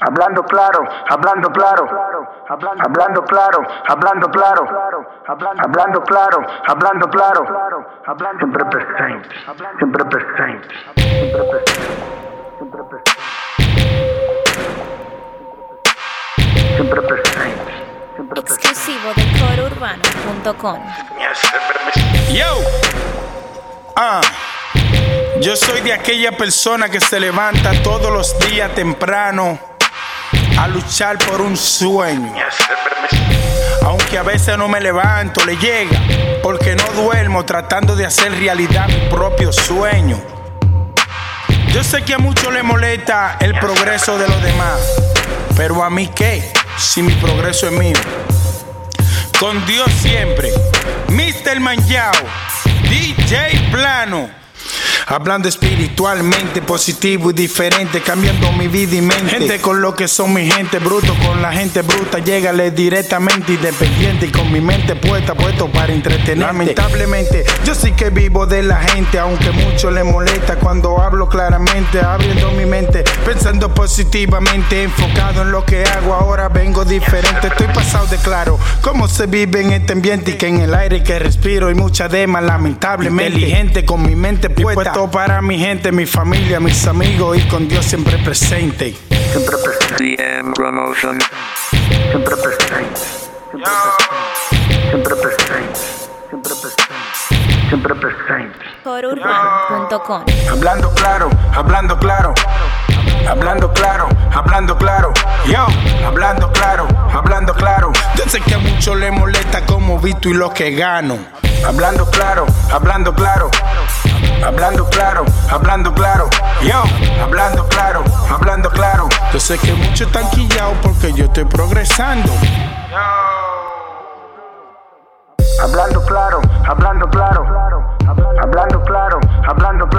Hablando claro, hablando claro, hablando claro, hablando claro, hablando claro, hablando claro, siempre presente, siempre presente, siempre presente, siempre presente, siempre presente, siempre presente. Exclusivo de corourbano.com. Yo, yo soy de aquella persona que se levanta todos los días temprano a luchar por un sueño. Aunque a veces no me levanto, le llega, porque no duermo tratando de hacer realidad mi propio sueño. Yo sé que a muchos les molesta el progreso de los demás, pero a mí qué, si mi progreso es mío. Con Dios siempre, Mr. Manjao, DJ Plano. Hablando espiritualmente, positivo y diferente, cambiando mi vida y mente. Gente con lo que son mi gente, bruto con la gente bruta. Llégale directamente, independiente y con mi mente puesto para entretener. Lamentablemente, yo sí que vivo de la gente, aunque mucho le molesta cuando hablo claramente, abriendo mi mente, pensando positivamente, enfocado en lo que hago. Ahora vengo diferente, estoy pasado de claro cómo se vive en este ambiente y que en el aire que respiro hay mucha dema, lamentablemente. Inteligente con mi mente puesta para mi gente, mi familia, mis amigos y con Dios siempre presente. Siempre presente. CM Promotion. Siempre presente. Siempre presente. Siempre presente. Siempre presente. corourbano.com. Hablando claro, hablando claro. Hablando claro, hablando claro. Yo, hablando claro, hablando claro. Yo sé que a muchos les molesta cómo visto y lo que gano. Hablando claro, hablando claro. Hablando claro, hablando claro. Yo, hablando claro, hablando claro. Yo sé que muchos están quillados porque yo estoy progresando. Hablando claro, hablando claro, hablando claro, hablando